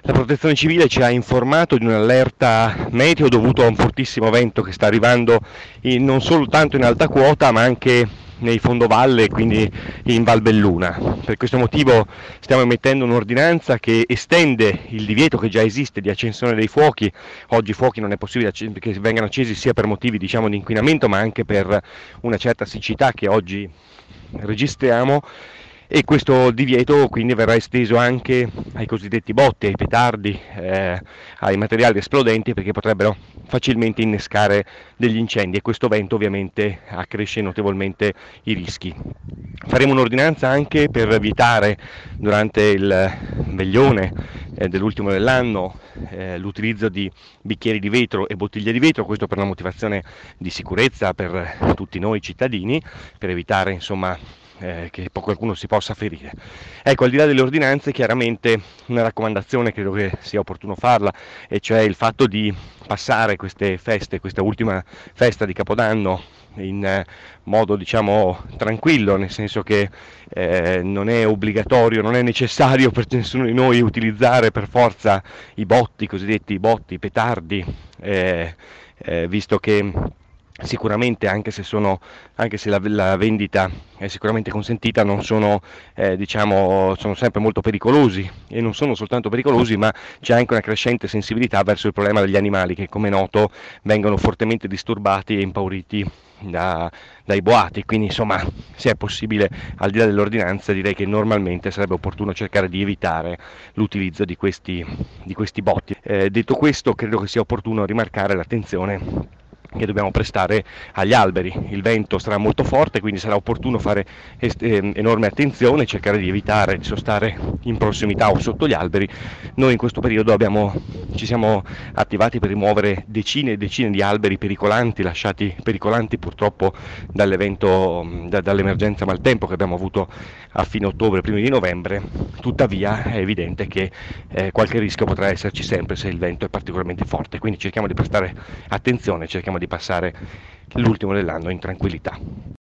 La Protezione Civile ci ha informato di un'allerta meteo dovuto a un fortissimo vento che sta arrivando non soltanto in alta quota ma anche nei fondovalle, quindi in Val Belluna. Per questo motivo stiamo emettendo un'ordinanza che estende il divieto che già esiste di accensione dei fuochi. Oggi i fuochi non è possibile che vengano accesi sia per motivi di inquinamento ma anche per una certa siccità che oggi registriamo, e questo divieto quindi verrà esteso anche ai cosiddetti botti, ai petardi, ai materiali esplodenti, perché potrebbero facilmente innescare degli incendi e questo vento ovviamente accresce notevolmente i rischi. Faremo un'ordinanza anche per vietare durante il veglione dell'ultimo dell'anno l'utilizzo di bicchieri di vetro e bottiglie di vetro, questo per una motivazione di sicurezza per tutti noi cittadini, per evitare che qualcuno si possa ferire. Ecco, al di là delle ordinanze, chiaramente una raccomandazione credo che sia opportuno farla, e cioè il fatto di passare queste feste, questa ultima festa di Capodanno, in modo tranquillo, nel senso che non è obbligatorio, non è necessario per nessuno di noi utilizzare per forza i botti, i cosiddetti botti, i petardi, visto che sicuramente anche se la vendita è sicuramente consentita, non sono, sono sempre molto pericolosi, e non sono soltanto pericolosi, ma c'è anche una crescente sensibilità verso il problema degli animali che, come noto, vengono fortemente disturbati e impauriti dai boati. Quindi insomma, se è possibile, al di là dell'ordinanza, direi che normalmente sarebbe opportuno cercare di evitare l'utilizzo di questi botti. Detto questo, credo che sia opportuno rimarcare l'attenzione che dobbiamo prestare agli alberi. Il vento sarà molto forte, quindi sarà opportuno fare enorme attenzione, cercare di evitare di sostare in prossimità o sotto gli alberi. Noi in questo periodo ci siamo attivati per rimuovere decine e decine di alberi pericolanti, lasciati pericolanti purtroppo dall'emergenza maltempo che abbiamo avuto a fine ottobre, primi di novembre. Tuttavia è evidente che qualche rischio potrà esserci sempre se il vento è particolarmente forte, quindi cerchiamo di prestare attenzione, cerchiamo di passare l'ultimo dell'anno in tranquillità.